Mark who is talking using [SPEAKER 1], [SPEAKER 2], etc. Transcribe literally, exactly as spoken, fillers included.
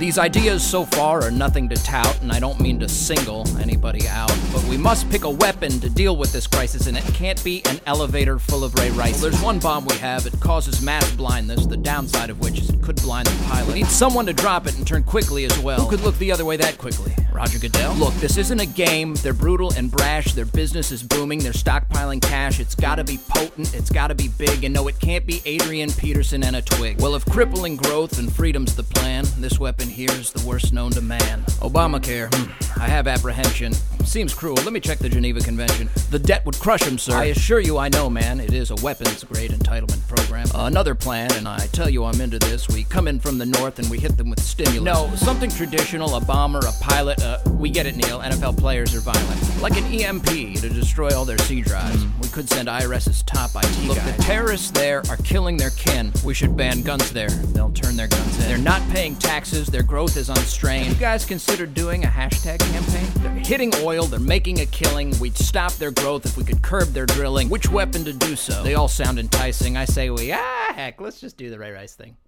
[SPEAKER 1] These ideas so far are nothing to tout, and I don't mean to single anybody out, but we must pick a weapon to deal with this crisis, and it can't be an elevator full of Ray Rice. Well, there's one bomb we have. It causes mass blindness, the downside of which is it could blind the pilot. We need someone to drop it and turn quickly as well. Who could look the other way that quickly? Roger Goodell? Look, this isn't a game. They're brutal and brash. Their business is booming. They're stockpiling cash. It's gotta be potent. It's gotta be big. And no, it can't be Adrian Peterson and a twig. Well, if crippling growth and freedom's the plan, this weapon here is the worst known to man. Obamacare. Hmm. I have apprehension. Seems cruel. Let me check the Geneva Convention. The debt would crush him, sir. I assure you I know, man. It is a weapons-grade entitlement program. Uh, another plan, and I tell you I'm into this. We come in from the north and we hit them with stimulus. No, something traditional, a bomber, a pilot. Uh, we get it, Neil. N F L players are violent. Like an E M P to destroy all their C drives. Mm. We could send I R S's top I T Look, guy. The terrorists there are killing their kin. We should ban guns there. They'll turn their guns in. They're not paying taxes. Their growth is unstrained. You guys consider doing a hashtag campaign? They're hitting oil. They're making a killing. We'd stop their growth if we could curb their drilling. Which weapon to do so? They all sound enticing. I say we, ah, heck, let's just do the Ray Rice thing.